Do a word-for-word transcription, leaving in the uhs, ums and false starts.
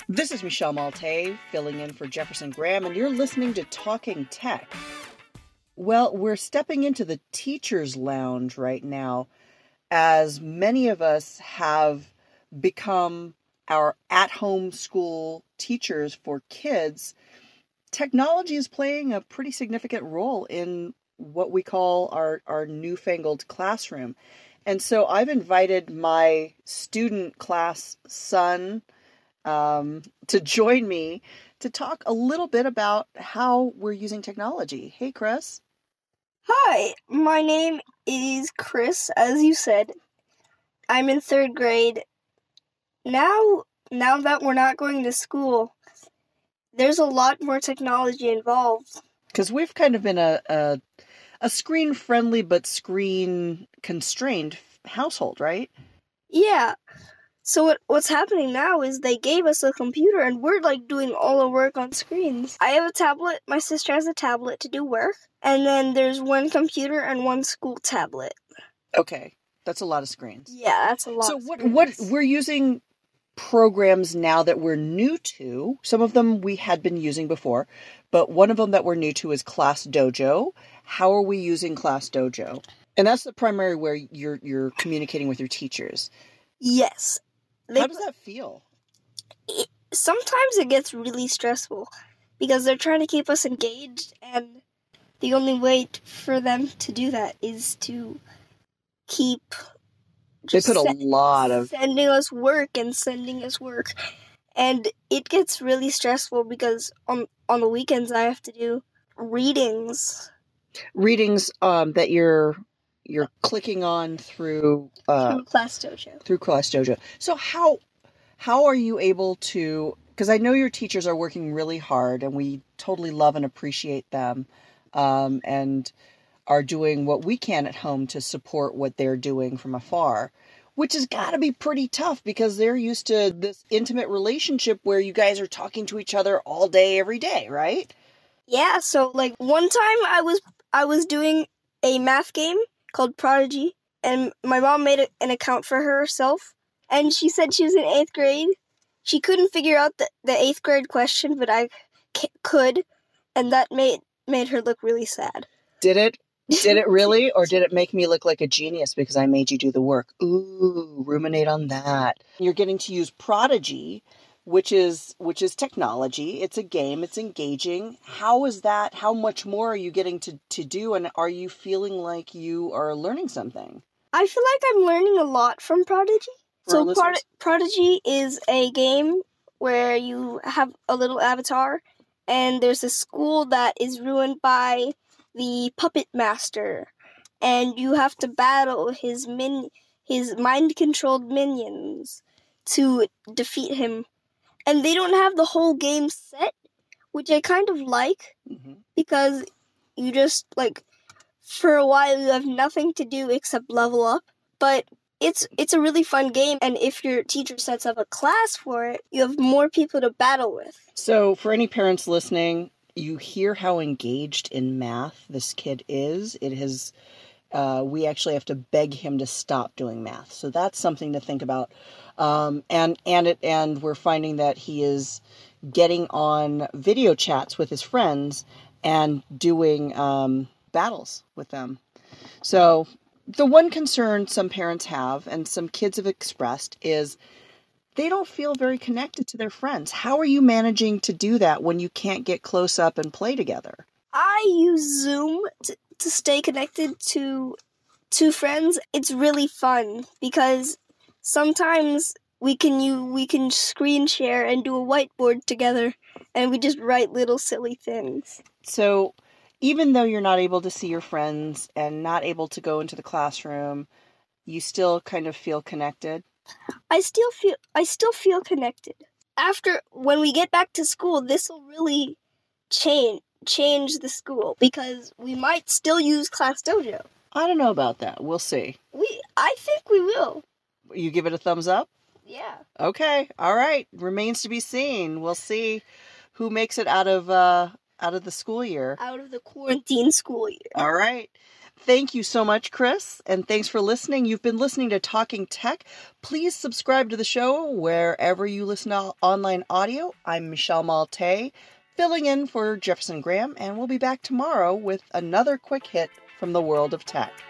This is Michelle Malte, filling in for Jefferson Graham, and you're listening to Talking Tech. Well, we're stepping into the teacher's lounge right now, as many of us have become our at-home school teachers for kids. Technology is playing a pretty significant role in what we call our, our newfangled classroom. And so I've invited my student class son um, to join me to talk a little bit about how we're using technology. Hey, Chris. Hi, my name is Chris, as you said. I'm in third grade. Now, now that we're not going to school, there's a lot more technology involved. Because we've kind of been a, a, a screen-friendly but screen-constrained household, right? Yeah. So what what's happening now is they gave us a computer and we're like doing all the work on screens. I have a tablet, my sister has a tablet to do work, and then there's one computer and one school tablet. Okay, that's a lot of screens. Yeah, that's a lot. So of what screens. what we're using programs now that we're new to. Some of them we had been using before, but one of them that we're new to is Class Dojo. How are we using Class Dojo? And that's the primary where you're you're communicating with your teachers. Yes. They, How does that feel? It, sometimes it gets really stressful because they're trying to keep us engaged, and the only way t- for them to do that is to keep They put a sen- lot of sending us work and sending us work, and it gets really stressful because on on the weekends I have to do readings. readings um, that you're you're clicking on through uh, Through Class Dojo. through Class Dojo. So how how are you able to? Because I know your teachers are working really hard, and we totally love and appreciate them, um, and are doing what we can at home to support what they're doing from afar, which has got to be pretty tough because they're used to this intimate relationship where you guys are talking to each other all day, every day, right? Yeah. So like one time I was I was doing a math game called Prodigy, and my mom made a, an account for herself, and she said she was in eighth grade. She couldn't figure out the, the eighth grade question, but I c- could, and that made made her look really sad. Did it? Did it really? Or did it make me look like a genius because I made you do the work? Ooh, ruminate on that. You're getting to use Prodigy, which is which is technology. It's a game. It's engaging. How is that? How much more are you getting to, to do? And are you feeling like you are learning something? I feel like I'm learning a lot from Prodigy. For our So Prod- listeners? Prodigy is a game where you have a little avatar, and there's a school that is ruined by the puppet master, and you have to battle his min his mind-controlled minions to defeat him. And they don't have the whole game set, which I kind of like, Mm-hmm. because you just, like, for a while you have nothing to do except level up. But it's it's a really fun game, and if your teacher sets up a class for it, you have more people to battle with. So for any parents listening, you hear how engaged in math this kid is. It has, uh, we actually have to beg him to stop doing math. So that's something to think about. Um, and, and it, and we're finding that he is getting on video chats with his friends and doing, um, battles with them. So the one concern some parents have and some kids have expressed is they don't feel very connected to their friends. How are you managing to do that when you can't get close up and play together? I use Zoom to, to stay connected to to friends. It's really fun because sometimes we can you we can screen share and do a whiteboard together, and we just write little silly things. So even though you're not able to see your friends and not able to go into the classroom, you still kind of feel connected? I still feel I still feel connected. After when we get back to school, this will really change change the school because we might still use Class Dojo. I don't know about that. We'll see. We I think we will. You give it a thumbs up? Yeah. Okay. All right. Remains to be seen. We'll see who makes it out of uh out of the school year. Out of the quarantine school year. All right. Thank you so much, Chris, and thanks for listening. You've been listening to Talking Tech. Please subscribe to the show wherever you listen to online audio. I'm Michelle Malte, filling in for Jefferson Graham, and we'll be back tomorrow with another quick hit from the world of tech.